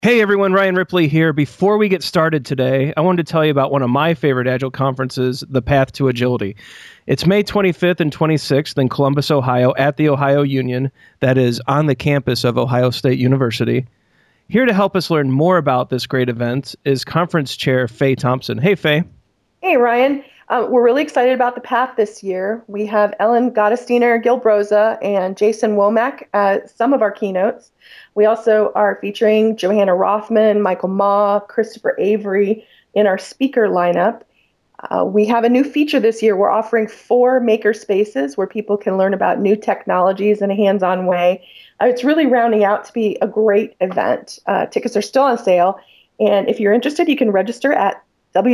Hey everyone, Ryan Ripley here. Before we get started today, I wanted to tell you about one of my favorite Agile conferences, The Path to Agility. It's May 25th and 26th in Columbus, Ohio, at the Ohio Union, that is on the campus of Ohio State University. Here to help us learn more about this great event is Conference Chair Faye Thompson. Hey, Faye. Hey, Ryan. We're really excited about the path this year. We have Ellen Gottesdiener, Gil Broza, and Jason Womack as some of our keynotes. We also are featuring Johanna Rothman, Michael Ma, Christopher Avery in our speaker lineup. We have a new feature this year. We're offering 4 maker spaces where people can learn about new technologies in a hands-on way. It's really rounding out to be a great event. Tickets are still on sale. And if you're interested, you can register at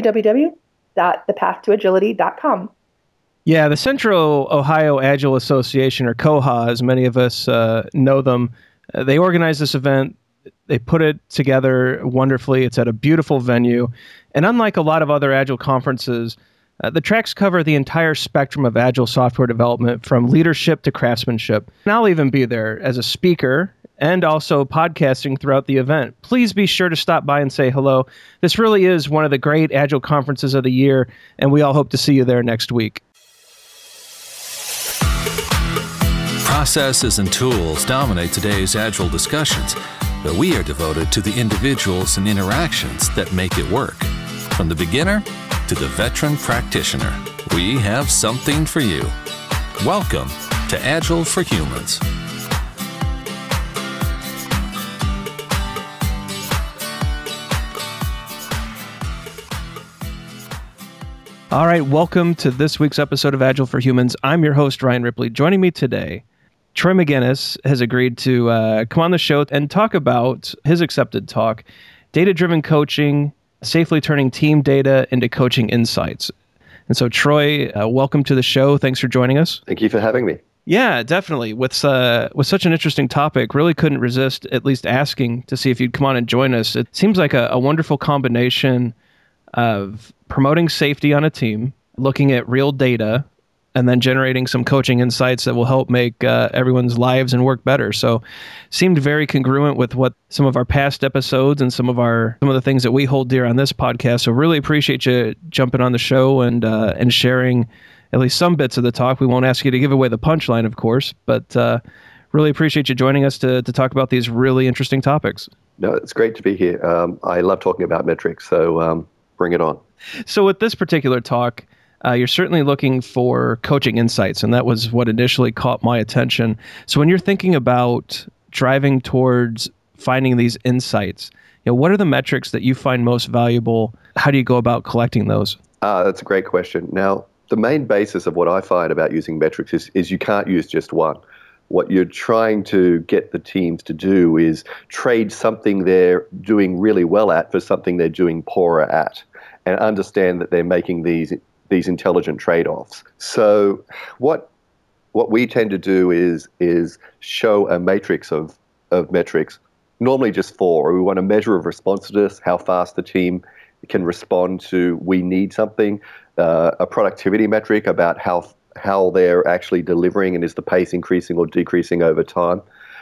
www.thepathtoagility.com. Yeah, the Central Ohio Agile Association, or COHA, as many of us know them, they organized this event. They put it together wonderfully. It's at a beautiful venue. And unlike a lot of other Agile conferences, the tracks cover the entire spectrum of Agile software development, from leadership to craftsmanship. And I'll even be there as a speaker and also podcasting throughout the event. Please be sure to stop by and say hello. This really is one of the great Agile conferences of the year, and we all hope to see you there next week. Processes and tools dominate today's Agile discussions, but we are devoted to the individuals and interactions that make it work. From the beginner to the veteran practitioner, we have something for you. Welcome to Agile for Humans. All right, welcome to this week's episode of Agile for Humans. I'm your host, Ryan Ripley. Joining me today, Troy McGinnis has agreed to come on the show and talk about his accepted talk, Data-Driven Coaching, Safely Turning Team Data into Coaching Insights. And so, Troy, welcome to the show. Thanks for joining us. Thank you for having me. Yeah, definitely. With such an interesting topic, really couldn't resist at least asking to see if you'd come on and join us. It seems like a wonderful combination of promoting safety on a team, looking at real data, and then generating some coaching insights that will help make everyone's lives and work better. So seemed very congruent with what some of our past episodes and some of the things that we hold dear on this podcast. So really appreciate you jumping on the show and sharing at least some bits of the talk. We won't ask you to give away the punchline, of course, but really appreciate you joining us to talk about these really interesting topics. No, it's great to be here. I love talking about metrics, so bring it on. So with this particular talk, you're certainly looking for coaching insights, and that was what initially caught my attention. So when you're thinking about driving towards finding these insights, what are the metrics that you find most valuable? How do you go about collecting those? That's a great question. Now, the main basis of what I find about using metrics is you can't use just one. What you're trying to get the teams to do is trade something they're doing really well at for something they're doing poorer at, and understand that they're making these intelligent trade-offs. So what we tend to do is show a matrix of metrics, normally just 4. We want a measure of responsiveness, how fast the team can respond to we need something, a productivity metric about how they're actually delivering and is the pace increasing or decreasing over time,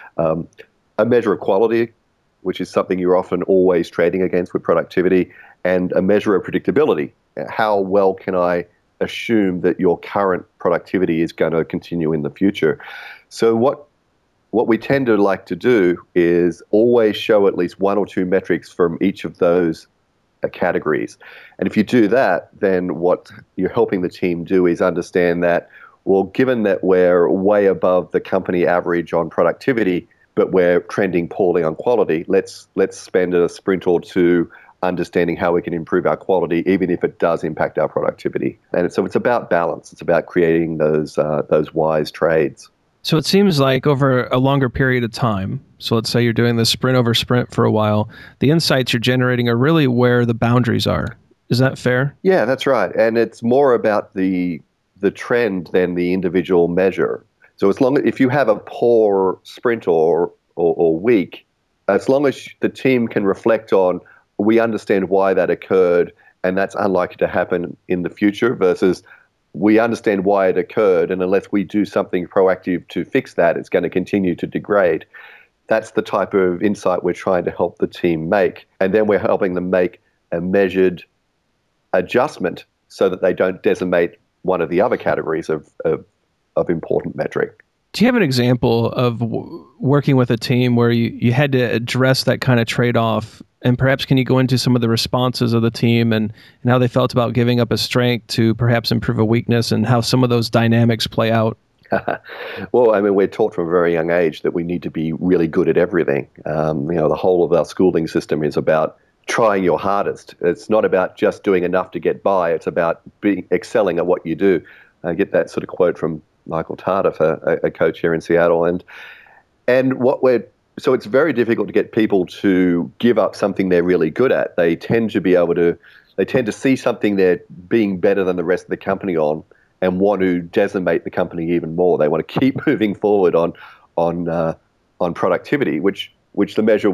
a measure of quality, which is something you're often always trading against with productivity, and a measure of predictability. How well can I assume that your current productivity is going to continue in the future? So what we tend to like to do is always show at least 1 or 2 metrics from each of those categories. And if you do that, then what you're helping the team do is understand that, well, given that we're way above the company average on productivity, but we're trending poorly on quality, let's spend a sprint or 2 understanding how we can improve our quality, even if it does impact our productivity. And so it's about balance. It's about creating those wise trades. So it seems like over a longer period of time, so let's say you're doing this sprint over sprint for a while, the insights you're generating are really where the boundaries are. Is that fair? Yeah, that's right. And it's more about the trend than the individual measure. So if you have a poor sprint or week, as long as the team can reflect on, we understand why that occurred, and that's unlikely to happen in the future, versus we understand why it occurred, and unless we do something proactive to fix that, it's going to continue to degrade. That's the type of insight we're trying to help the team make. And then we're helping them make a measured adjustment so that they don't decimate one of the other categories of important metric. Do you have an example of working with a team where you had to address that kind of trade-off? And perhaps can you go into some of the responses of the team and how they felt about giving up a strength to perhaps improve a weakness and how some of those dynamics play out? Well, I mean, we're taught from a very young age that we need to be really good at everything. The whole of our schooling system is about trying your hardest. It's not about just doing enough to get by. It's about excelling at what you do. I get that sort of quote from Michael Tardif, a coach here in Seattle. So it's very difficult to get people to give up something they're really good at. They tend to see something they're being better than the rest of the company on and want to decimate the company even more. They want to keep moving forward on productivity, which the measure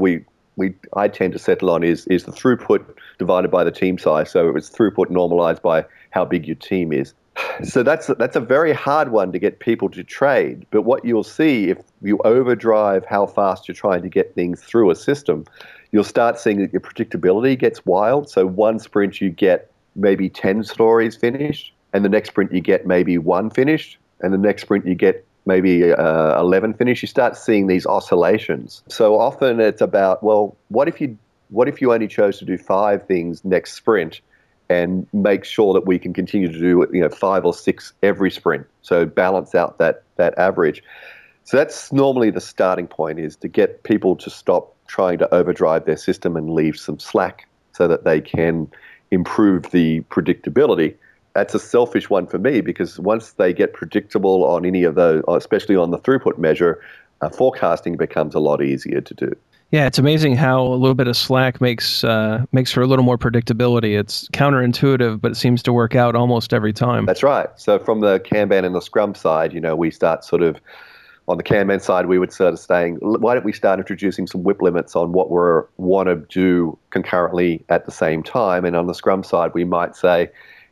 I tend to settle on is the throughput divided by the team size. So it was throughput normalized by how big your team is. So that's a very hard one to get people to trade. But what you'll see if you overdrive how fast you're trying to get things through a system, you'll start seeing that your predictability gets wild. So one sprint you get maybe 10 stories finished, and the next sprint you get maybe 1 finished, and the next sprint you get maybe 11 finished. You start seeing these oscillations. So often it's about, well, what if you only chose to do 5 things next sprint and make sure that we can continue to do 5 or 6 every sprint, so balance out that average. So that's normally the starting point, is to get people to stop trying to overdrive their system and leave some slack so that they can improve the predictability. That's a selfish one for me, because once they get predictable on any of those, especially on the throughput measure, forecasting becomes a lot easier to do. Yeah, it's amazing how a little bit of slack makes for a little more predictability. It's counterintuitive, but it seems to work out almost every time. That's right. So from the Kanban and the Scrum side, we start sort of, on the Kanban side, we would sort of saying, why don't we start introducing some WIP limits on what we want to do concurrently at the same time? And on the Scrum side, we might say,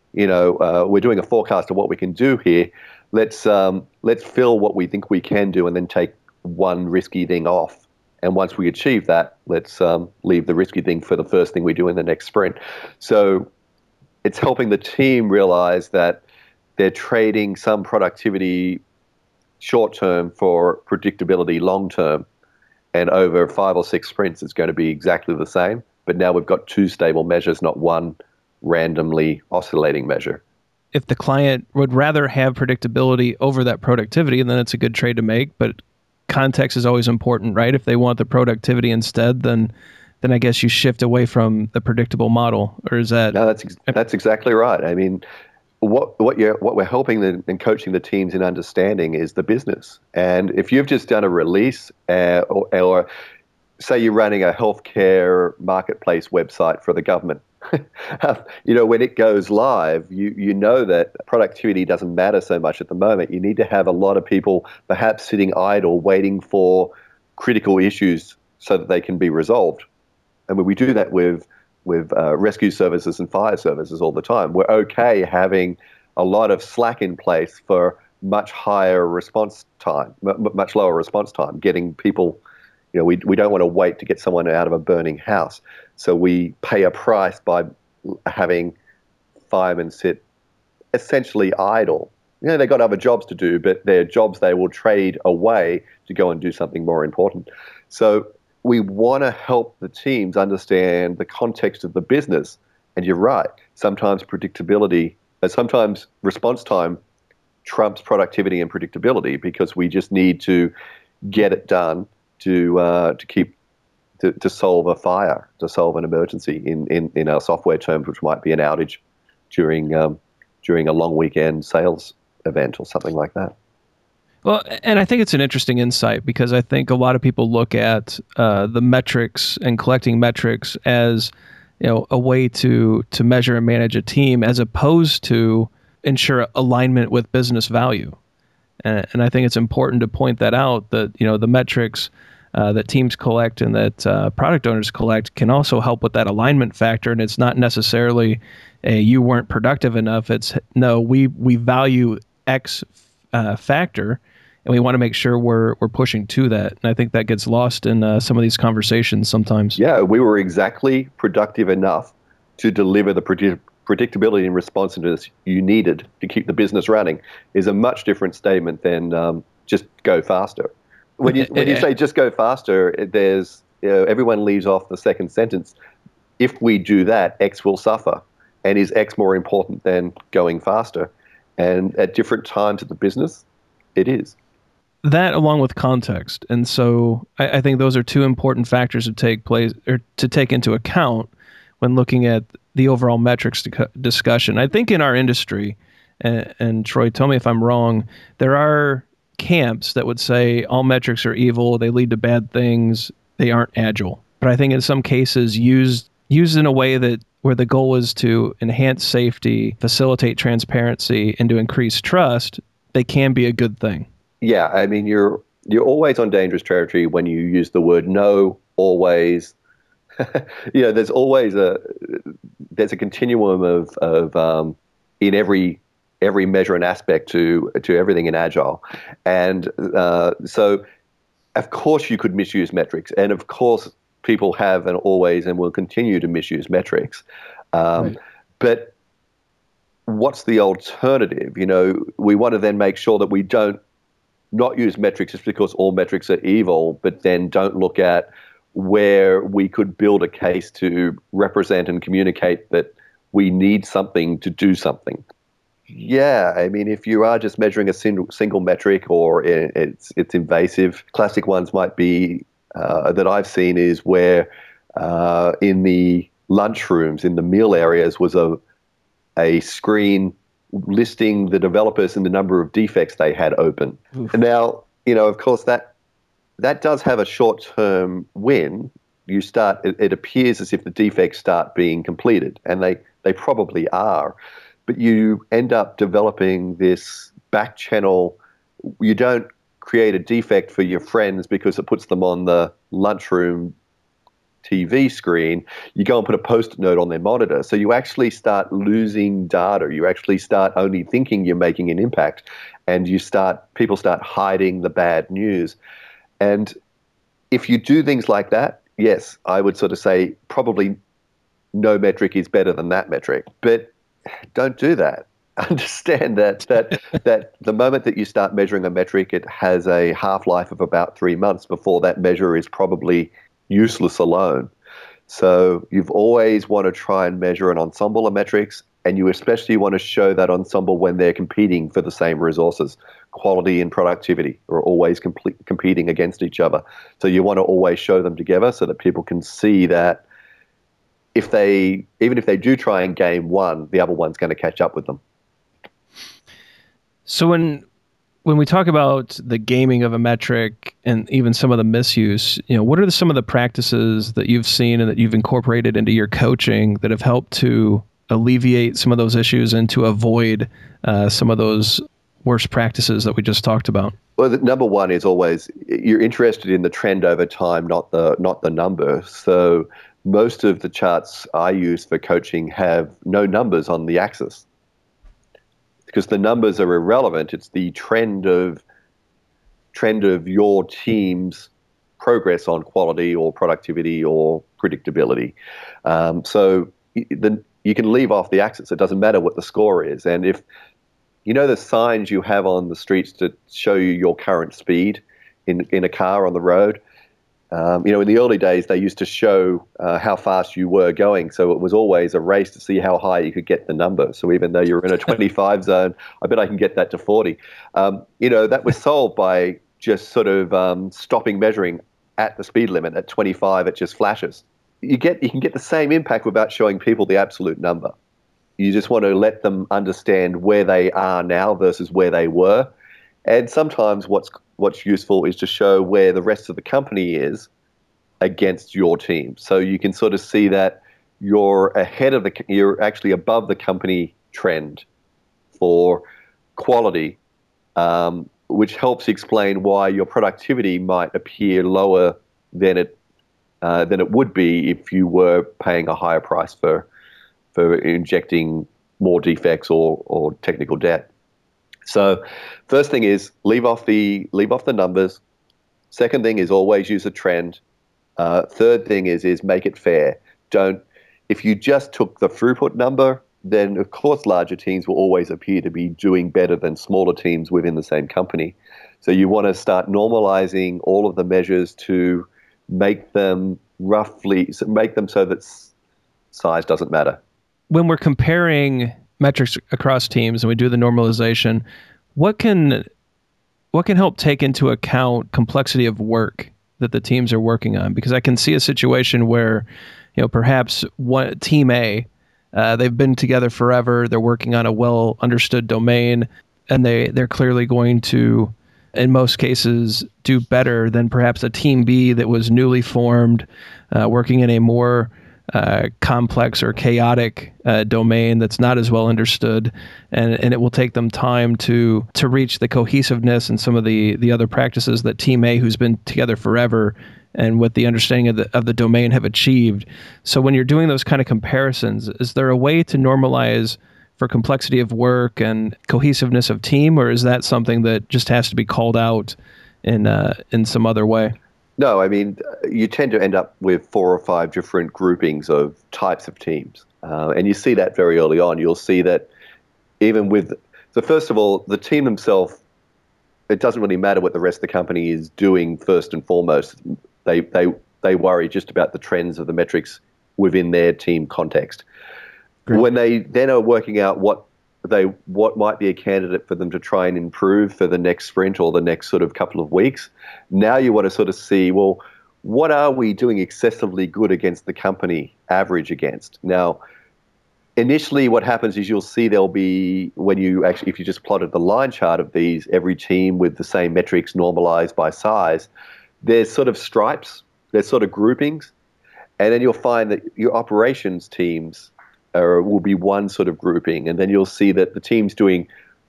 we're doing a forecast of what we can do here. Let's fill what we think we can do and then take one risky thing off. And once we achieve that, let's leave the risky thing for the first thing we do in the next sprint. So it's helping the team realize that they're trading some productivity short-term for predictability long-term. And over 5 or 6 sprints, it's going to be exactly the same. But now we've got 2 stable measures, not one randomly oscillating measure. If the client would rather have predictability over that productivity, then it's a good trade to make. But context is always important, right? If they want the productivity instead, then I guess you shift away from the predictable model. Or is that? No, that's exactly right. I mean, what we're helping and coaching the teams in understanding is the business. And if you've just done a release, or say you're running a healthcare marketplace website for the government, when it goes live, you know that productivity doesn't matter so much at the moment. You need to have a lot of people perhaps sitting idle, waiting for critical issues so that they can be resolved. And when we do that with rescue services and fire services all the time, we're okay having a lot of slack in place for much higher response time, much lower response time, getting people. We don't want to wait to get someone out of a burning house. So we pay a price by having firemen sit essentially idle. They've got other jobs to do, but they're jobs they will trade away to go and do something more important. So we want to help the teams understand the context of the business. And you're right. Sometimes sometimes response time trumps productivity and predictability, because we just need to get it done to solve a fire, to solve an emergency in our software terms, which might be an outage during a long weekend sales event or something like that. Well, and I think it's an interesting insight, because I think a lot of people look at the metrics and collecting metrics as a way to measure and manage a team, as opposed to ensure alignment with business value. And I think it's important to point that out, that the metrics that teams collect and that product owners collect can also help with that alignment factor. And it's not necessarily you weren't productive enough. It's no, we value X factor, and we want to make sure we're pushing to that. And I think that gets lost in some of these conversations sometimes. Yeah, we were exactly productive enough to deliver the predictability and responsiveness you needed to keep the business running is a much different statement than just go faster. When you say just go faster, there's everyone leaves off the second sentence. If we do that, X will suffer. And is X more important than going faster? And at different times of the business, it is. That along with context. And so I think those are two important factors to take into account when looking at the overall metrics discussion. I think in our industry, and Troy, tell me if I'm wrong, there are camps that would say all metrics are evil, they lead to bad things, they aren't agile. But I think in some cases used in a way that where the goal is to enhance safety, facilitate transparency, and to increase trust, they can be a good thing. Yeah, I mean, you're always on dangerous territory when you use the word no, always. There's always a continuum of in every measure and aspect to everything in Agile, and so of course you could misuse metrics, and of course people have and always and will continue to misuse metrics. Right. But what's the alternative? We want to then make sure that we don't not use metrics just because all metrics are evil, but then don't look at where we could build a case to represent and communicate that we need something to do something. Yeah, I mean, if you are just measuring a single metric or it's invasive, classic ones might be that I've seen is where in the lunchrooms, in the meal areas, was a screen listing the developers and the number of defects they had open. Oof. And now, of course, that does have a short-term win. It appears as if the defects start being completed, and they probably are. But you end up developing this back channel. You don't create a defect for your friends because it puts them on the lunchroom TV screen. You go and put a post-it note on their monitor. So you actually start losing data. You actually start only thinking you're making an impact, and people start hiding the bad news. And if you do things like that, yes, I would sort of say probably no metric is better than that metric. But don't do that. Understand that the moment that you start measuring a metric, it has a half-life of about 3 months before that measure is probably useless alone. So you've always want to try and measure an ensemble of metrics, and you especially want to show that ensemble when they're competing for the same resources. Quality and productivity are always competing against each other. So you want to always show them together so that people can see that even if they do try and game one, the other one's going to catch up with them. So when we talk about the gaming of a metric and even some of the misuse, what are some of the practices that you've seen and that you've incorporated into your coaching that have helped to alleviate some of those issues and to avoid some of those worst practices that we just talked about? Well, number one is always you're interested in the trend over time, not the number. So most of the charts I use for coaching have no numbers on the axis, because the numbers are irrelevant. It's the trend of your team's progress on quality or productivity or predictability. So you can leave off the axis. It doesn't matter what the score is. And if the signs you have on the streets to show you your current speed in a car on the road, in the early days, they used to show how fast you were going. So it was always a race to see how high you could get the number. So even though you're in a 25 zone, I bet I can get that to 40. That was solved by just sort of stopping measuring at the speed limit. At 25, it just flashes. You can get the same impact without showing people the absolute number. You just want to let them understand where they are now versus where they were. And sometimes what's useful is to show where the rest of the company is against your team. So you can sort of see that you're actually above the company trend for quality, which helps explain why your productivity might appear lower than it would be if you were paying a higher price for injecting more defects or technical debt. So first thing is leave off the numbers. Second thing is always use a trend. Third thing is make it fair. If you just took the throughput number, then of course larger teams will always appear to be doing better than smaller teams within the same company. So you want to start normalizing all of the measures to make them so that size doesn't matter. When we're comparing metrics across teams and we do the normalization, what can help take into account complexity of work that the teams are working on? Because I can see a situation where, perhaps team A, they've been together forever, they're working on a well understood domain, and they're clearly going to, in most cases, do better than perhaps a team B that was newly formed, working in a more complex or chaotic domain that's not as well understood, and it will take them time to reach the cohesiveness and some of the other practices that team A, who's been together forever and with the understanding of the domain, have achieved. So when you're doing those kind of comparisons, is there a way to normalize for complexity of work and cohesiveness of team, or is that something that just has to be called out in some other way? No, I mean, you tend to end up with 4 or 5 different groupings of types of teams. And you see that very early on. You'll see that even so first of all, the team themselves, it doesn't really matter what the rest of the company is doing first and foremost. They worry just about the trends of the metrics within their team context. Great. When they then are working out what might be a candidate for them to try and improve for the next sprint or the next sort of couple of weeks, now you want to sort of see, well, what are we doing excessively good against the company average against? Now, initially what happens is you'll see there'll be, if you just plotted the line chart of these, every team with the same metrics normalized by size, there's sort of stripes, there's sort of groupings, and then you'll find that your operations teams will be one sort of grouping, and then you'll see that the teams doing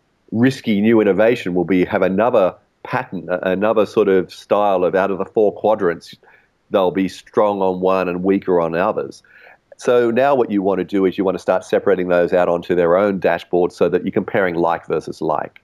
risky new innovation will have another pattern, another sort of style of out of the 4 quadrants, they'll be strong on one and weaker on others. So now what you want to do is you want to start separating those out onto their own dashboard so that you're comparing like versus like.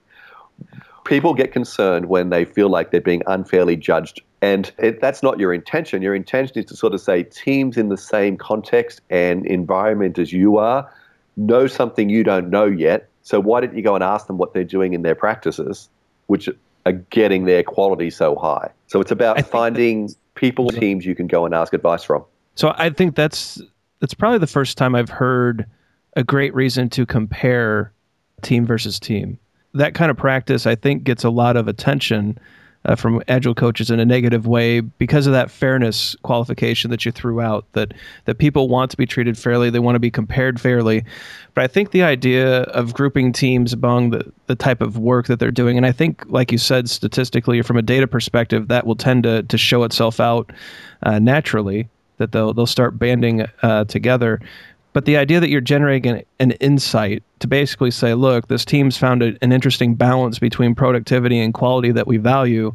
People get concerned when they feel like they're being unfairly judged, and that's not your intention. Your intention is to sort of say teams in the same context and environment as you are know something you don't know yet, so why don't you go and ask them what they're doing in their practices, which are getting their quality so high. So it's about finding teams you can go and ask advice from. So I think that's probably the first time I've heard a great reason to compare team versus team. That kind of practice, I think, gets a lot of attention from Agile coaches in a negative way because of that fairness qualification that you threw out, that people want to be treated fairly, they want to be compared fairly. But I think the idea of grouping teams among the type of work that they're doing, and I think, like you said, statistically or from a data perspective, that will tend to show itself out naturally, that they'll start banding together. But the idea that you're generating an insight to basically say, look, this team's found an interesting balance between productivity and quality that we value.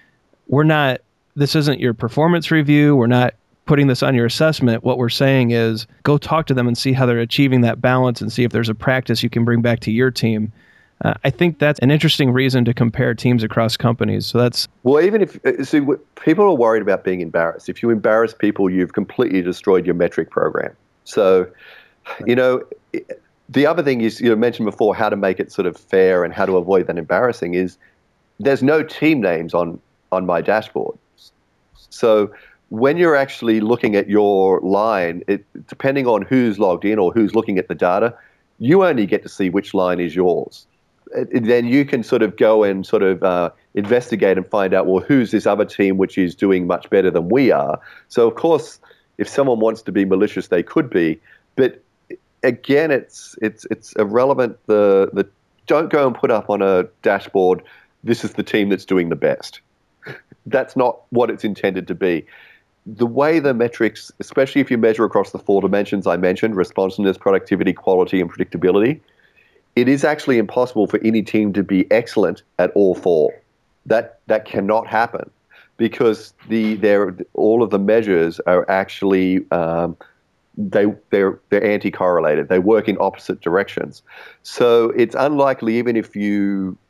This isn't your performance review. We're not putting this on your assessment. What we're saying is go talk to them and see how they're achieving that balance and see if there's a practice you can bring back to your team. I think that's an interesting reason to compare teams across companies. So that's... Well, even if people are worried about being embarrassed. If you embarrass people, you've completely destroyed your metric program. So, the other thing is, mentioned before, how to make it sort of fair and how to avoid that embarrassing is there's no team names on my dashboard. So when you're actually looking at your line, depending on who's logged in or who's looking at the data, you only get to see which line is yours. Then you can sort of go and sort of investigate and find out, well, who's this other team which is doing much better than we are? So, of course, if someone wants to be malicious, they could be. But again, it's irrelevant. Don't go and put up on a dashboard, this is the team that's doing the best. That's not what it's intended to be. The way the metrics, especially if you measure across the 4 dimensions I mentioned, responsiveness, productivity, quality, and predictability, it is actually impossible for any team to be excellent at all 4. That cannot happen because all of the measures are actually they're anti-correlated. They work in opposite directions. So it's unlikely, even if you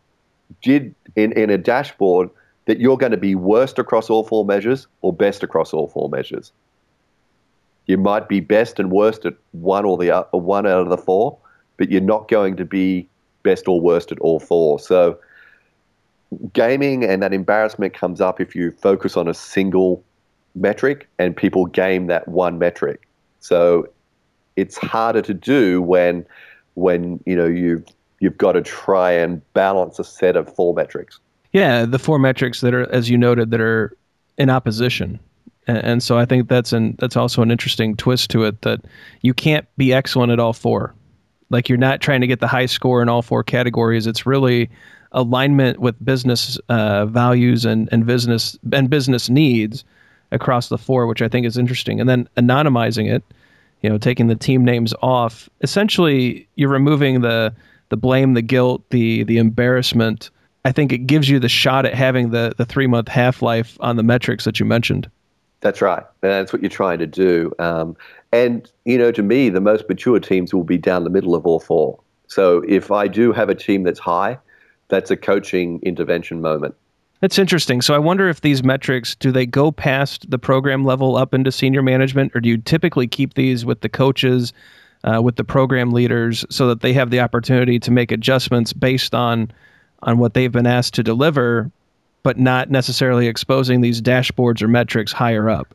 did in a dashboard that you're going to be worst across all four measures or best across all four measures. You might be best and worst at one out of the four, but you're not going to be best or worst at all four. So gaming and that embarrassment comes up if you focus on a single metric and people game that one metric. So it's harder to do when you've got to try and balance a set of four metrics. Yeah, the four metrics that are, as you noted, that are in opposition. And so I think that's also an interesting twist to it, that you can't be excellent at all four. Like, you're not trying to get the high score in all four categories. It's really alignment with business values and business needs across the four, which I think is interesting. And then anonymizing it, taking the team names off. Essentially, you're removing the blame, the guilt, the embarrassment. I think it gives you the shot at having the 3-month half-life on the metrics that you mentioned. That's right. That's what you're trying to do. And, to me, the most mature teams will be down the middle of all four. So if I do have a team that's high, that's a coaching intervention moment. That's interesting. So I wonder if these metrics, do they go past the program level up into senior management, or do you typically keep these with the coaches, with the program leaders, so that they have the opportunity to make adjustments based on what they've been asked to deliver, but not necessarily exposing these dashboards or metrics higher up?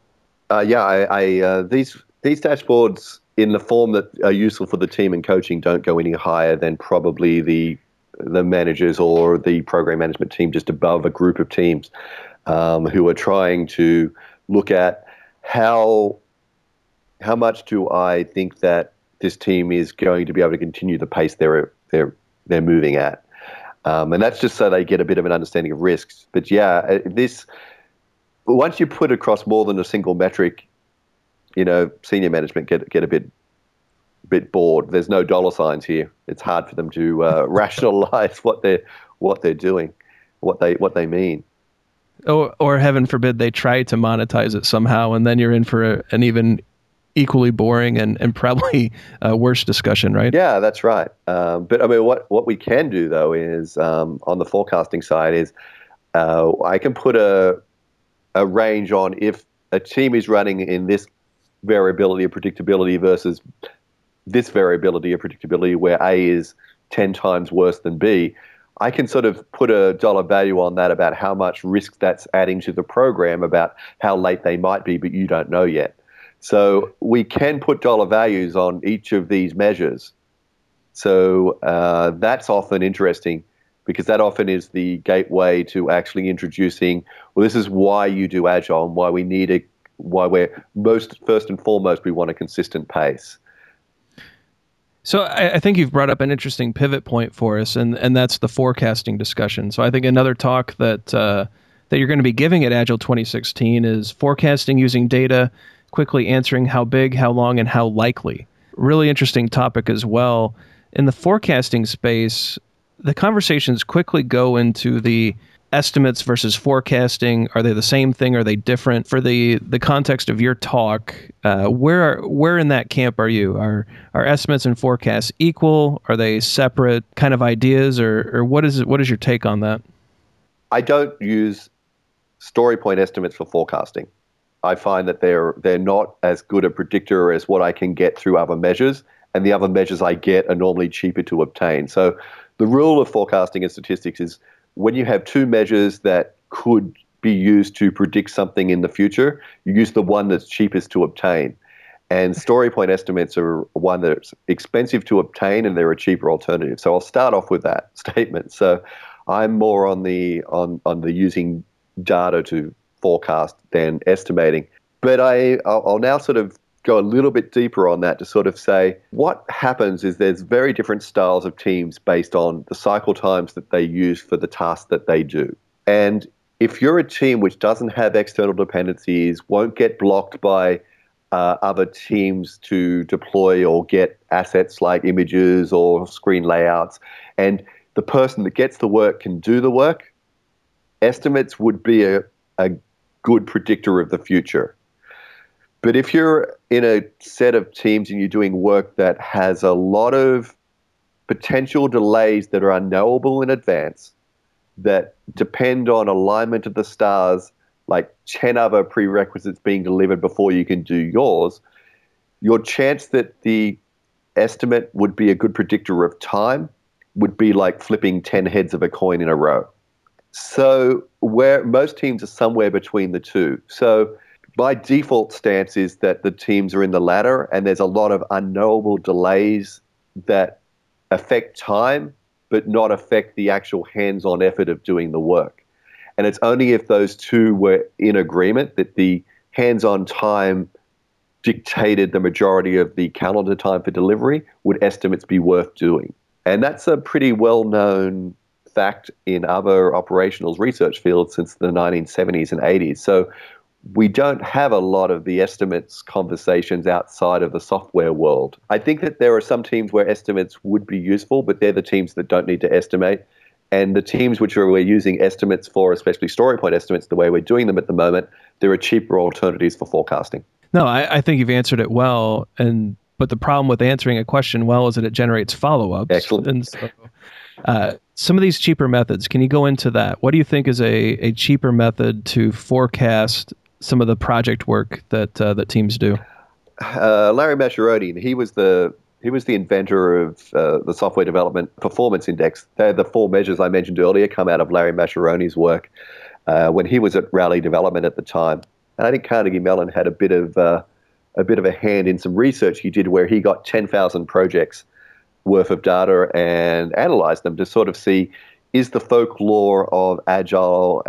These dashboards in the form that are useful for the team and coaching don't go any higher than probably the managers or the program management team just above a group of teams who are trying to look at how much do I think that this team is going to be able to continue the pace they're moving at. And that's just so they get a bit of an understanding of risks. But once you put across more than a single metric, senior management get a bit bored. There's no dollar signs here. It's hard for them to rationalize what they're doing, what they mean. Or heaven forbid they try to monetize it somehow, and then you're in for an even equally boring and probably worse discussion, right? Yeah, that's right. But I mean, what we can do though is on the forecasting side is I can put a range on if a team is running in this variability of predictability versus this variability of predictability where A is 10 times worse than B. I can sort of put a dollar value on that about how much risk that's adding to the program, about how late they might be, but you don't know yet. So we can put dollar values on each of these measures. So that's often interesting, because that often is the gateway to actually introducing, well, this is why you do Agile and why we're first and foremost, we want a consistent pace. So I think you've brought up an interesting pivot point for us, and that's the forecasting discussion. So I think another talk that you're going to be giving at Agile 2016 is forecasting using data, quickly answering how big, how long, and how likely. Really interesting topic as well. In the forecasting space, the conversations quickly go into the estimates versus forecasting. Are they the same thing? Are they different? For the context of your talk, where in that camp are you? Are estimates and forecasts equal? Are they separate kind of ideas, or what is your take on that? I don't use story point estimates for forecasting. I find that they're not as good a predictor as what I can get through other measures, and the other measures I get are normally cheaper to obtain. So the rule of forecasting and statistics is when you have two measures that could be used to predict something in the future, you use the one that's cheapest to obtain. And story point estimates are one that's expensive to obtain, and they're a cheaper alternative. So I'll start off with that statement. So I'm more on the using data to forecast than estimating. But I'll now sort of go a little bit deeper on that to sort of say what happens is there's very different styles of teams based on the cycle times that they use for the tasks that they do. And if you're a team which doesn't have external dependencies, won't get blocked by other teams to deploy or get assets like images or screen layouts, and the person that gets the work can do the work, estimates would be a good predictor of the future. But if you're in a set of teams and you're doing work that has a lot of potential delays that are unknowable in advance, that depend on alignment of the stars, like 10 other prerequisites being delivered before you can do yours, your chance that the estimate would be a good predictor of time would be like flipping 10 heads of a coin in a row. So where most teams are somewhere between the two. So my default stance is that the teams are in the latter, and there's a lot of unknowable delays that affect time but not affect the actual hands-on effort of doing the work. And it's only if those two were in agreement that the hands-on time dictated the majority of the calendar time for delivery would estimates be worth doing. And that's a pretty well-known fact in other operationals research fields since the 1970s and 80s. So we don't have a lot of the estimates conversations outside of the software world. I think that there are some teams where estimates would be useful, but they're the teams that don't need to estimate. And the teams which we're using estimates for, especially story point estimates, the way we're doing them at the moment, there are cheaper alternatives for forecasting. No, I think you've answered it well. But the problem with answering a question well is that it generates follow-ups. Excellent. And so, some of these cheaper methods, can you go into that? What do you think is a cheaper method to forecast some of the project work that teams do? Larry Mascheroni, he was the inventor of the software development performance index. The 4 measures I mentioned earlier come out of Larry Mascheroni's work when he was at Rally Development at the time. And I think Carnegie Mellon had a bit of a hand in some research he did where he got 10,000 projects worth of data and analyzed them to sort of see, is the folklore of Agile,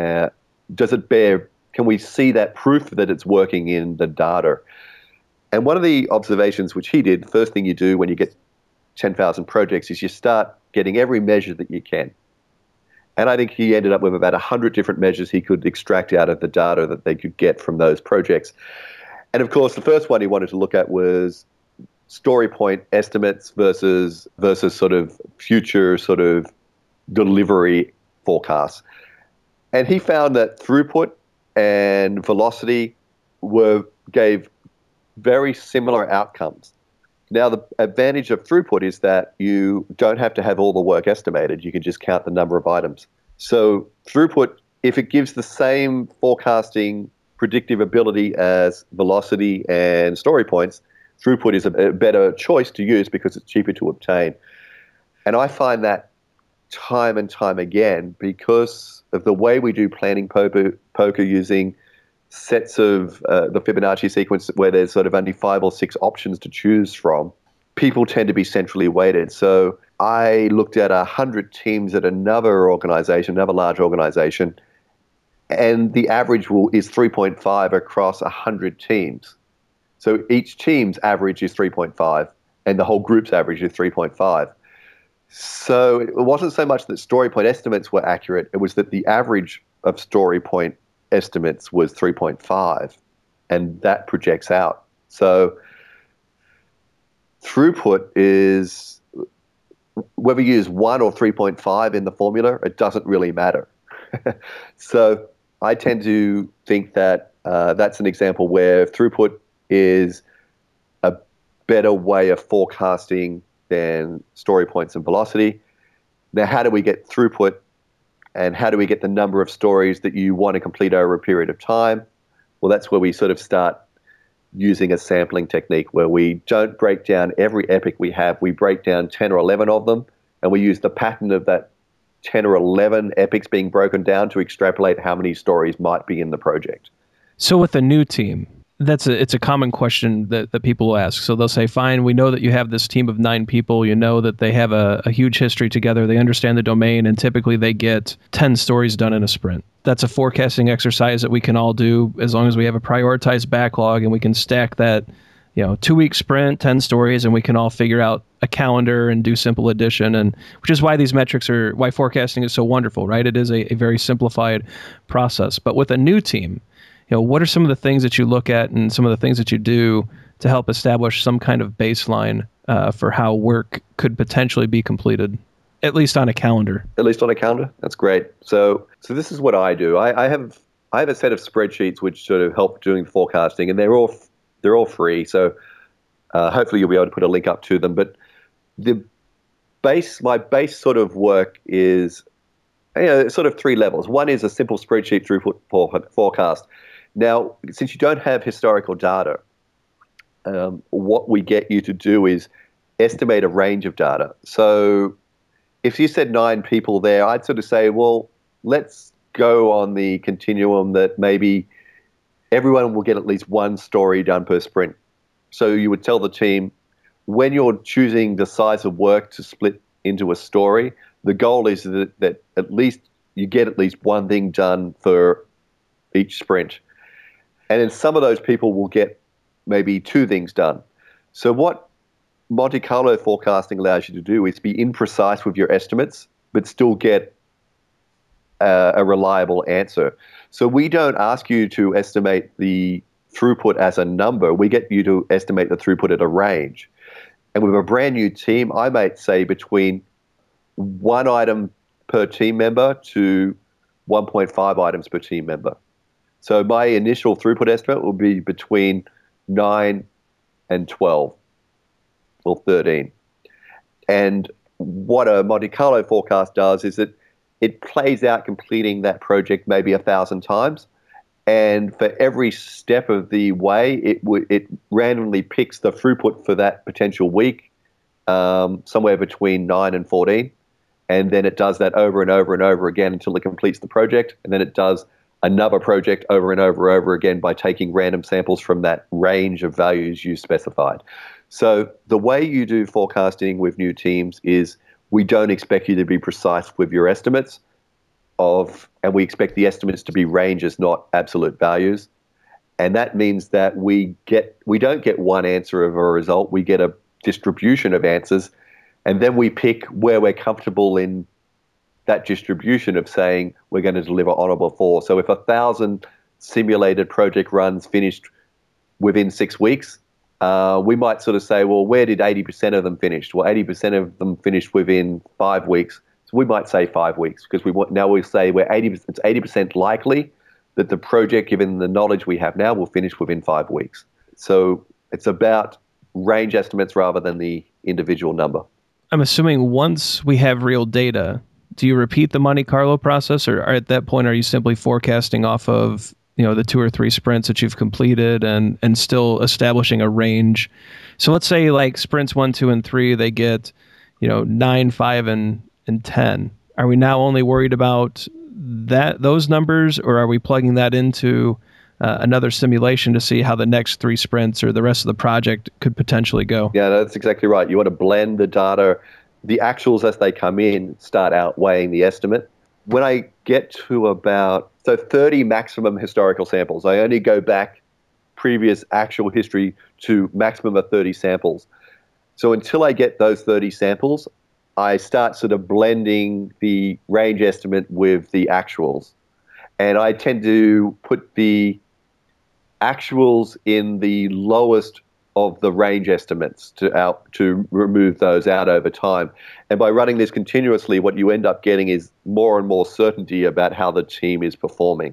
can we see that proof that it's working in the data? And one of the observations which he did, the first thing you do when you get 10,000 projects is you start getting every measure that you can. And I think he ended up with about 100 different measures he could extract out of the data that they could get from those projects. And of course, the first one he wanted to look at was story point estimates versus sort of future sort of delivery forecasts. And he found that throughput and velocity gave very similar outcomes. Now, the advantage of throughput is that you don't have to have all the work estimated. You can just count the number of items. So throughput, if it gives the same forecasting predictive ability as velocity and story points, throughput is a better choice to use because it's cheaper to obtain. And I find that time and time again because of the way we do planning poker using sets of the Fibonacci sequence where there's sort of only 5 or 6 options to choose from, people tend to be centrally weighted. So I looked at 100 teams at another large organization, and the average is 3.5 across 100 teams. So each team's average is 3.5, and the whole group's average is 3.5. So it wasn't so much that story point estimates were accurate, it was that the average of story point estimates was 3.5, and that projects out. So throughput is, whether you use 1 or 3.5 in the formula, it doesn't really matter. So I tend to think that that's an example where throughput is a better way of forecasting than story points and velocity. Now, how do we get throughput, and how do we get the number of stories that you want to complete over a period of time? Well, that's where we sort of start using a sampling technique where we don't break down every epic we have. We break down 10 or 11 of them, and we use the pattern of that 10 or 11 epics being broken down to extrapolate how many stories might be in the project. So with a new team, it's a common question that people will ask. So they'll say, fine, we know that you have this team of 9 people. You know that they have a huge history together. They understand the domain, and typically they get 10 stories done in a sprint. That's a forecasting exercise that we can all do as long as we have a prioritized backlog and we can stack that, 2-week sprint, 10 stories, and we can all figure out a calendar and do simple addition, and which is why these metrics why forecasting is so wonderful, right? It is a very simplified process. But with a new team, what are some of the things that you look at and some of the things that you do to help establish some kind of baseline for how work could potentially be completed, at least on a calendar? At least on a calendar? That's great. So this is what I do. I have a set of spreadsheets which sort of help doing forecasting, and they're all free. So hopefully you'll be able to put a link up to them. But my base sort of work is sort of three levels. One is a simple spreadsheet throughput forecast. Now, since you don't have historical data, what we get you to do is estimate a range of data. So if you said 9 people there, I'd sort of say, well, let's go on the continuum that maybe everyone will get at least one story done per sprint. So you would tell the team, when you're choosing the size of work to split into a story, the goal is that at least you get at least one thing done for each sprint. And then some of those people will get maybe 2 things done. So what Monte Carlo forecasting allows you to do is be imprecise with your estimates, but still get a reliable answer. So we don't ask you to estimate the throughput as a number. We get you to estimate the throughput at a range. And with a brand new team, I might say between 1 item per team member to 1.5 items per team member. So my initial throughput estimate will be between 9 and 12 or 13. And what a Monte Carlo forecast does is that it plays out completing that project maybe 1,000 times. And for every step of the way, it randomly picks the throughput for that potential week, somewhere between 9 and 14. And then it does that over and over and over again until it completes the project. And then it does another project over and over again by taking random samples from that range of values you specified. So the way you do forecasting with new teams is we don't expect you to be precise with your estimates and we expect the estimates to be ranges, not absolute values. And that means that we don't get one answer of a result, we get a distribution of answers, and then we pick where we're comfortable in that distribution of saying we're going to deliver on or before. So if 1,000 simulated project runs finished within 6 weeks, we might sort of say, well, where did 80% of them finish? Well, 80% of them finished within 5 weeks. So we might say 5 weeks because now we say it's 80% likely that the project, given the knowledge we have now, will finish within 5 weeks. So it's about range estimates rather than the individual number. I'm assuming once we have real data, do you repeat the Monte Carlo process, or at that point, are you simply forecasting off of the 2 or 3 sprints that you've completed and still establishing a range? So let's say like sprints 1, 2, and 3, they get 9, 5, and 10. Are we now only worried about those numbers, or are we plugging that into another simulation to see how the next 3 sprints or the rest of the project could potentially go? Yeah, that's exactly right. You want to blend the data. The actuals as they come in start outweighing the estimate. When I get to about 30 maximum historical samples, I only go back previous actual history to maximum of 30 samples. So until I get those 30 samples, I start sort of blending the range estimate with the actuals. And I tend to put the actuals in the lowest of the range estimates to remove those out over time. And by running this continuously, what you end up getting is more and more certainty about how the team is performing.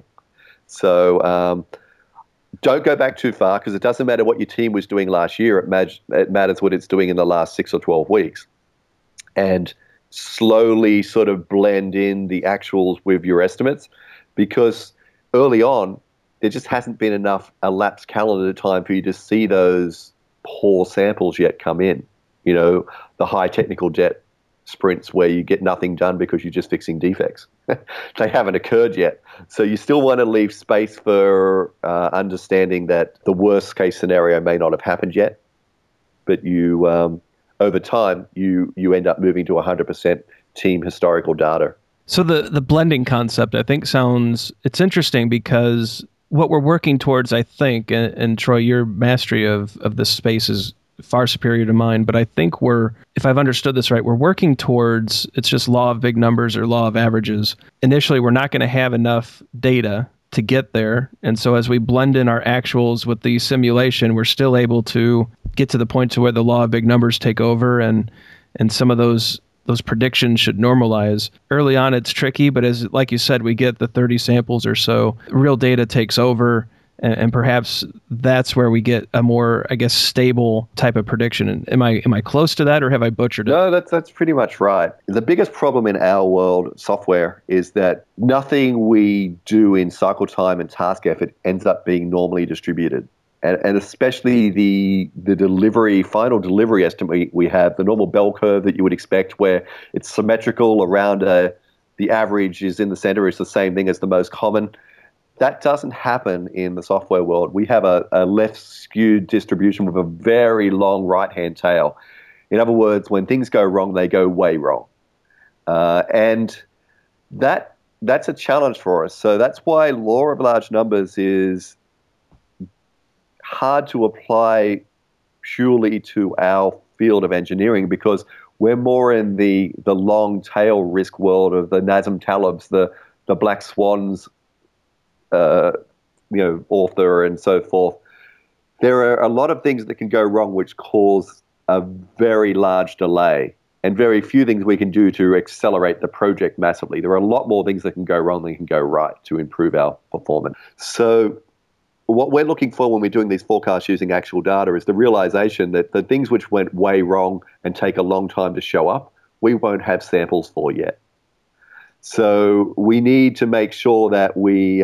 So don't go back too far, because it doesn't matter what your team was doing last year. It matters what it's doing in the last 6 or 12 weeks. And slowly sort of blend in the actuals with your estimates, because early on, there just hasn't been enough elapsed calendar time for you to see those poor samples yet come in. The high technical debt sprints where you get nothing done because you're just fixing defects. They haven't occurred yet. So you still want to leave space for understanding that the worst case scenario may not have happened yet, but you over time you end up moving to 100% team historical data. So the blending concept, I think, it's interesting, because what we're working towards, I think, and Troy, your mastery of this space is far superior to mine, but I think if I've understood this right, we're working towards, it's just law of big numbers or law of averages. Initially, we're not going to have enough data to get there. And so as we blend in our actuals with the simulation, we're still able to get to the point to where the law of big numbers take over, and some of those predictions should normalize. Early on, it's tricky, but like you said, we get the 30 samples or so, real data takes over, And perhaps that's where we get a more, I guess, stable type of prediction. Am I close to that, or have I butchered it? No, that's pretty much right. The biggest problem in our world, software, is that nothing we do in cycle time and task effort ends up being normally distributed. And especially the final delivery estimate we have, the normal bell curve that you would expect, where it's symmetrical around the average is in the center, is the same thing as the most common. That doesn't happen in the software world. We have a left skewed distribution with a very long right-hand tail. In other words, when things go wrong, they go way wrong. And that's a challenge for us. So that's why law of large numbers is hard to apply purely to our field of engineering, because we're more in the long tail risk world of the Nassim Taleb's, the Black Swans, author and so forth. There are a lot of things that can go wrong which cause a very large delay, and very few things we can do to accelerate the project massively. There are a lot more things that can go wrong than can go right to improve our performance. So what we're looking for when we're doing these forecasts using actual data is the realization that the things which went way wrong and take a long time to show up, we won't have samples for yet. So we need to make sure that we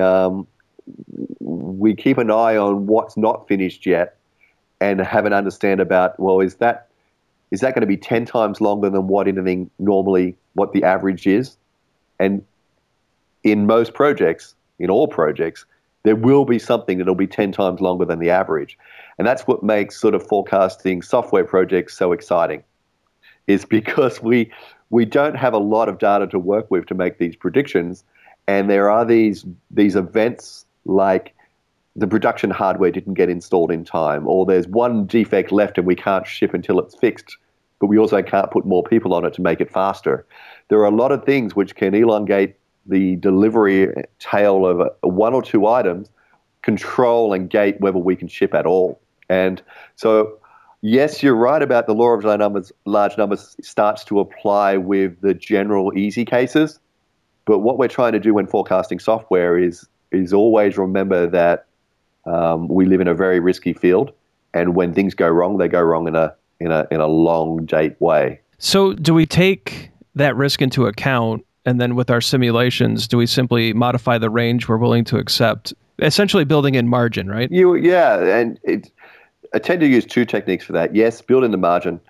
keep an eye on what's not finished yet and have an understand about, well, is that going to be 10 times longer than what the average is? And in most projects, in all projects, there will be something that'll be 10 times longer than the average. And that's what makes sort of forecasting software projects so exciting, is because we don't have a lot of data to work with to make these predictions. And there are these events like the production hardware didn't get installed in time, or there's one defect left and we can't ship until it's fixed, but we also can't put more people on it to make it faster. There are a lot of things which can elongate the delivery tail of one or two items, control and gate whether we can ship at all. And so, yes, you're right about the law of large numbers starts to apply with the general easy cases. But what we're trying to do when forecasting software is always remember that we live in a very risky field, and when things go wrong, they go wrong in a long date way. So, do we take that risk into account? And then with our simulations, do we simply modify the range we're willing to accept? Essentially building in margin, right? And I tend to use two techniques for that. Yes, build in the margin.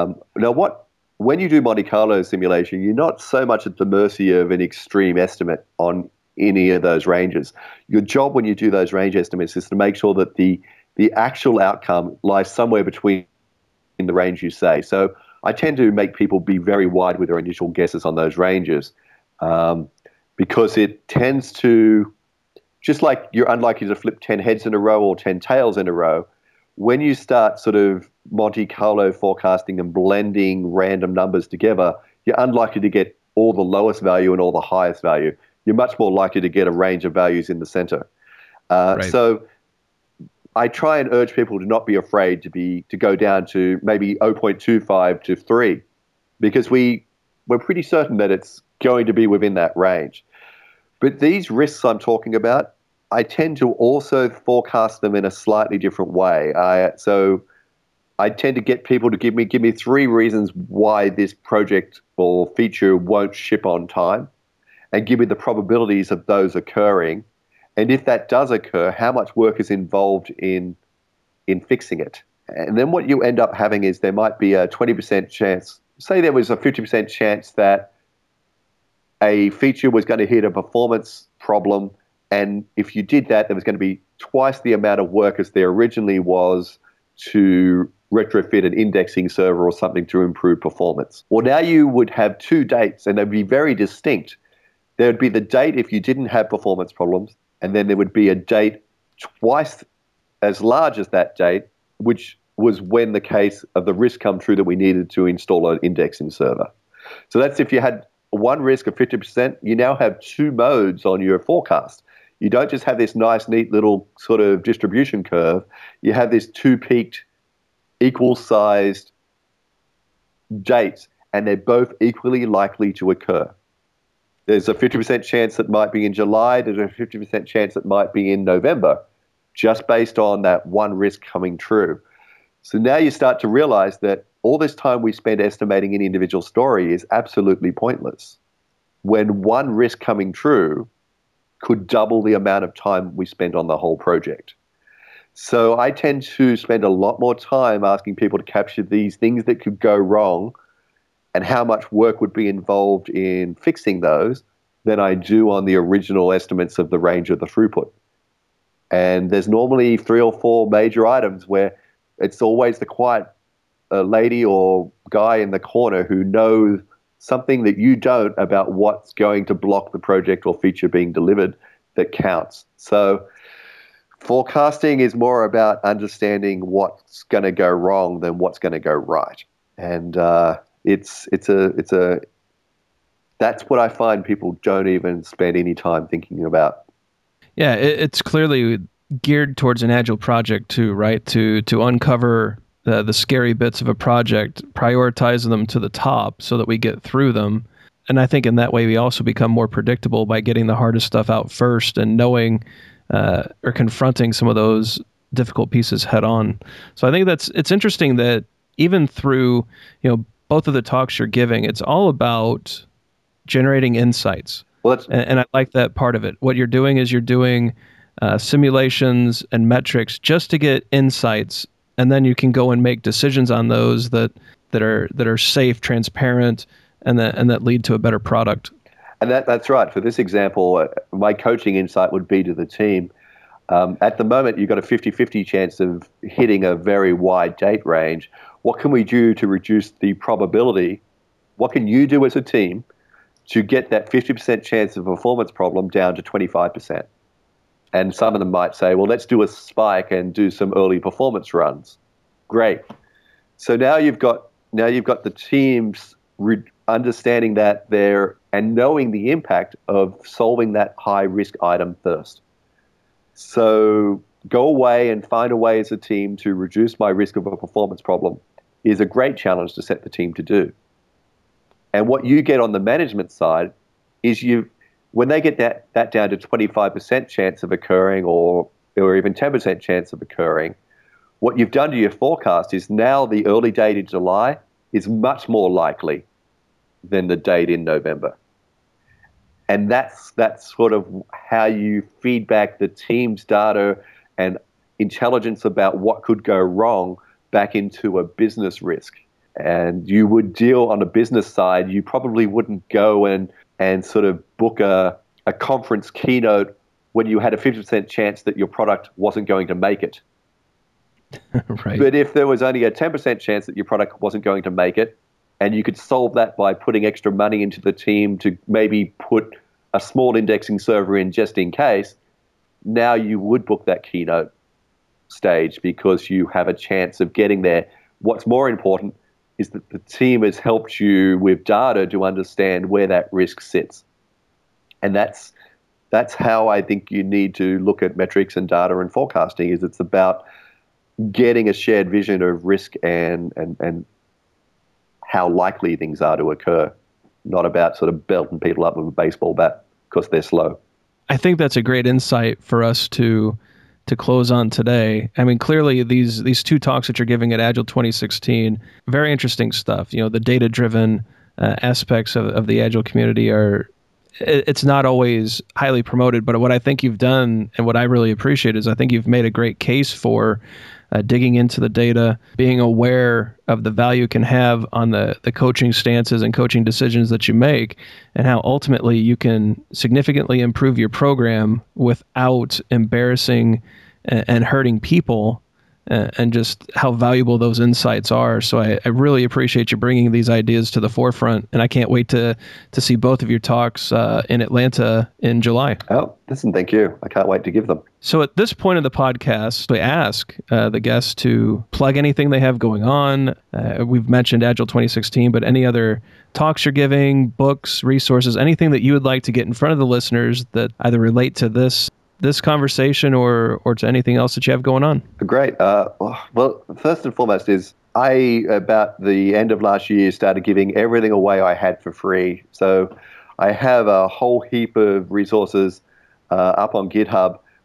When you do Monte Carlo simulation, you're not so much at the mercy of an extreme estimate on any of those ranges. Your job when you do those range estimates is to make sure that the actual outcome lies somewhere between the range you say. So I tend to make people be very wide with their initial guesses on those ranges, because it tends to, just like you're unlikely to flip 10 heads in a row or 10 tails in a row, when you start sort of Monte Carlo forecasting and blending random numbers together, you're unlikely to get all the lowest value and all the highest value. You're much more likely to get a range of values in the center. Right. So I try and urge people to not be afraid to go down to maybe 0.25 to 3, because we're pretty certain that it's going to be within that range. But these risks I'm talking about, I tend to also forecast them in a slightly different way. So I tend to get people to give me 3 reasons why this project or feature won't ship on time, and give me the probabilities of those occurring. And if that does occur, how much work is involved in fixing it? And then what you end up having is there might be a 20% chance. Say there was a 50% chance that a feature was going to hit a performance problem, and if you did that, there was going to be twice the amount of work as there originally was to retrofit an indexing server or something to improve performance. Well, now you would have 2 dates, and they'd be very distinct. There would be the date if you didn't have performance problems, and then there would be a date twice as large as that date, which was when the case of the risk come true that we needed to install an indexing server. So that's if you had one risk of 50%, you now have 2 modes on your forecast. You don't just have this nice, neat little sort of distribution curve. You have this 2 peaked, equal-sized dates, and they're both equally likely to occur. There's a 50% chance that might be in July. There's a 50% chance that might be in November. just based on that one risk coming true. So now you start to realize that all this time we spend estimating an individual story is absolutely pointless, when one risk coming true could double the amount of time we spend on the whole project. So I tend to spend a lot more time asking people to capture these things that could go wrong and how much work would be involved in fixing those than I do on the original estimates of the range of the throughput. And there's normally 3 or 4 major items where it's always the quiet lady or guy in the corner who knows something that you don't about what's going to block the project or feature being delivered that counts. So forecasting is more about understanding what's going to go wrong than what's going to go right. And it's that's what I find people don't even spend any time thinking about. Yeah, it's clearly geared towards an agile project too, right? To uncover the scary bits of a project, prioritize them to the top so that we get through them. And I think in that way we also become more predictable by getting the hardest stuff out first and knowing or confronting some of those difficult pieces head on. So I think it's interesting that even through, both of the talks you're giving, it's all about generating insights. Well, and I like that part of it. What you're doing is you're doing simulations and metrics just to get insights, and then you can go and make decisions on those that are safe, transparent, and that lead to a better product. And that's right. For this example, my coaching insight would be to the team. At the moment, you've got a 50-50 chance of hitting a very wide date range. What can we do to reduce the probability? What can you do as a team to get that 50% chance of a performance problem down to 25%? And some of them might say, well, let's do a spike and do some early performance runs. Great. So now you've got the teams understanding that there and knowing the impact of solving that high risk item first. So go away and find a way as a team to reduce my risk of a performance problem is a great challenge to set the team to do. And what you get on the management side is when they get that down to 25% chance of occurring or even 10% chance of occurring, what you've done to your forecast is now the early date in July is much more likely than the date in November. And that's sort of how you feed back the team's data and intelligence about what could go wrong back into a business risk. And you would deal on a business side, you probably wouldn't go and sort of book a conference keynote when you had a 50% chance that your product wasn't going to make it. Right. But if there was only a 10% chance that your product wasn't going to make it, and you could solve that by putting extra money into the team to maybe put a small indexing server in just in case, now you would book that keynote stage because you have a chance of getting there. What's more important is that the team has helped you with data to understand where that risk sits. And that's how I think you need to look at metrics and data and forecasting, is it's about getting a shared vision of risk and how likely things are to occur, not about sort of belting people up with a baseball bat because they're slow. I think that's a great insight for us to close on today. I mean, clearly these 2 talks that you're giving at Agile 2016, very interesting stuff. The data-driven aspects of the Agile community it's not always highly promoted, but what I think you've done and what I really appreciate is I think you've made a great case for digging into the data, being aware of the value it can have on the coaching stances and coaching decisions that you make, and how ultimately you can significantly improve your program without embarrassing and hurting people, and just how valuable those insights are. So I really appreciate you bringing these ideas to the forefront, and I can't wait to see both of your talks in Atlanta in July. Oh, listen, thank you. I can't wait to give them. So at this point of the podcast, we ask the guests to plug anything they have going on. We've mentioned Agile 2016, but any other talks you're giving, books, resources, anything that you would like to get in front of the listeners that either relate to this conversation or to anything else that you have going on? Great. Well, first and foremost is I, about the end of last year, started giving everything away I had for free. So I have a whole heap of resources up on GitHub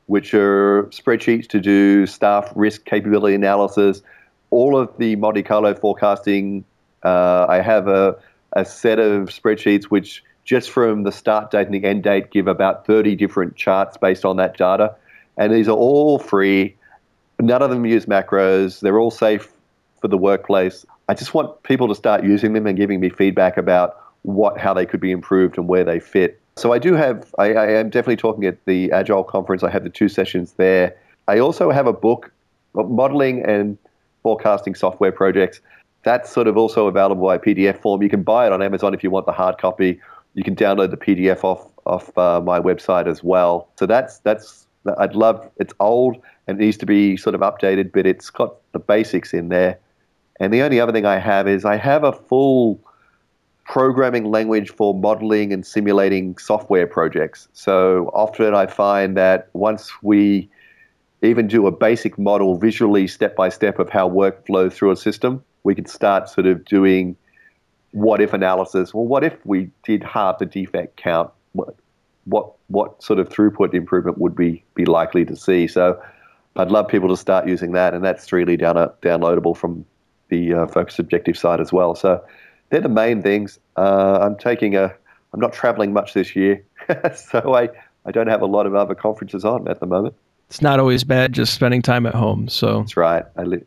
which are spreadsheets to do staff risk capability analysis, all of the Monte Carlo forecasting. I have a set of spreadsheets which just from the start date and the end date give about 30 different charts based on that data. And these are all free. None of them use macros. They're all safe for the workplace. I just want people to start using them and giving me feedback about how they could be improved and where they fit. So I am definitely talking at the Agile conference. I have the 2 sessions there. I also have a book, Modeling and Forecasting Software Projects. That's sort of also available by PDF form. You can buy it on Amazon if you want the hard copy. You can download the PDF off my website as well. So it's old and needs to be sort of updated, but it's got the basics in there. And the only other thing I have is I have a full programming language for modeling and simulating software projects. So often I find that once we even do a basic model visually step-by-step of how work flows through a system, we can start sort of doing what-if analysis. Well, what if we did half the defect count? What sort of throughput improvement would we be likely to see? So I'd love people to start using that, and that's freely downloadable from the Focus Objective site as well. So they're the main things. I'm not traveling much this year, so I don't have a lot of other conferences on at the moment. It's not always bad just spending time at home. So that's right. I live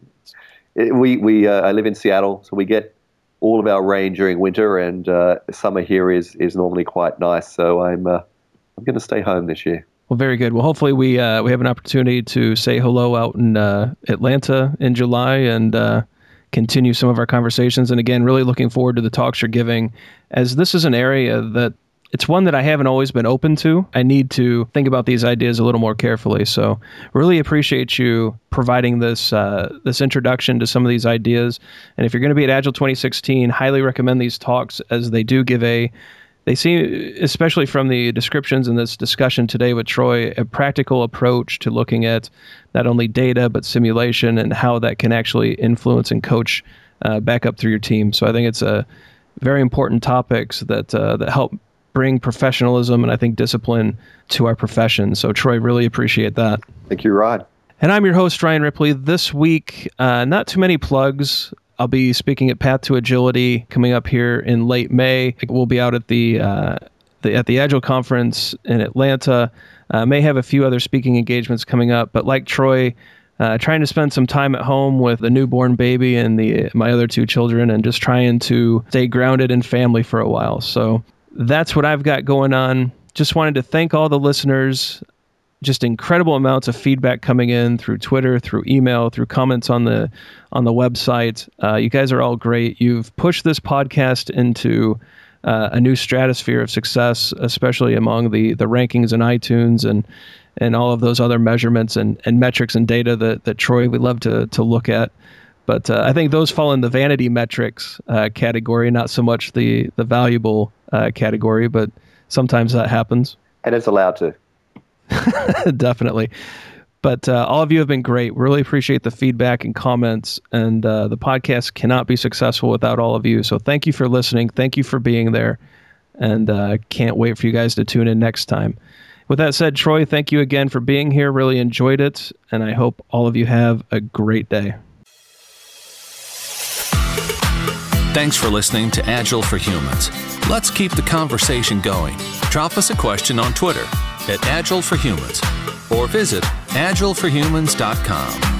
in Seattle, so we get all of our rain during winter, and summer here is normally quite nice. So I'm going to stay home this year. Well, very good. Well, hopefully we have an opportunity to say hello out in Atlanta in July and continue some of our conversations. And again, really looking forward to the talks you're giving, as this is an area that it's one that I haven't always been open to. I need to think about these ideas a little more carefully. So really appreciate you providing this introduction to some of these ideas. And if you're going to be at Agile 2016, highly recommend these talks, as they do give they seem, especially from the descriptions in this discussion today with Troy, a practical approach to looking at not only data, but simulation and how that can actually influence and coach back up through your team. So I think it's a very important topics that help bring professionalism and I think discipline to our profession. So Troy, really appreciate that. Thank you, Rod. And I'm your host, Ryan Ripley. This week, not too many plugs. I'll be speaking at Path to Agility coming up here in late May. We'll be out at the Agile conference in Atlanta. May have a few other speaking engagements coming up, but like Troy, trying to spend some time at home with a newborn baby and my other 2 children, and just trying to stay grounded in family for a while. So that's what I've got going on. Just wanted to thank all the listeners. Just incredible amounts of feedback coming in through Twitter, through email, through comments on the website. You guys are all great. You've pushed this podcast into a new stratosphere of success, especially among the rankings in iTunes and all of those other measurements and metrics and data that Troy would love to look at. But I think those fall in the vanity metrics category, not so much the valuable category, but sometimes that happens. And it's allowed to. Definitely. But all of you have been great. Really appreciate the feedback and comments. And the podcast cannot be successful without all of you. So thank you for listening. Thank you for being there. And can't wait for you guys to tune in next time. With that said, Troy, thank you again for being here. Really enjoyed it. And I hope all of you have a great day. Thanks for listening to Agile for Humans. Let's keep the conversation going. Drop us a question on Twitter @AgileForHumans or visit agileforhumans.com.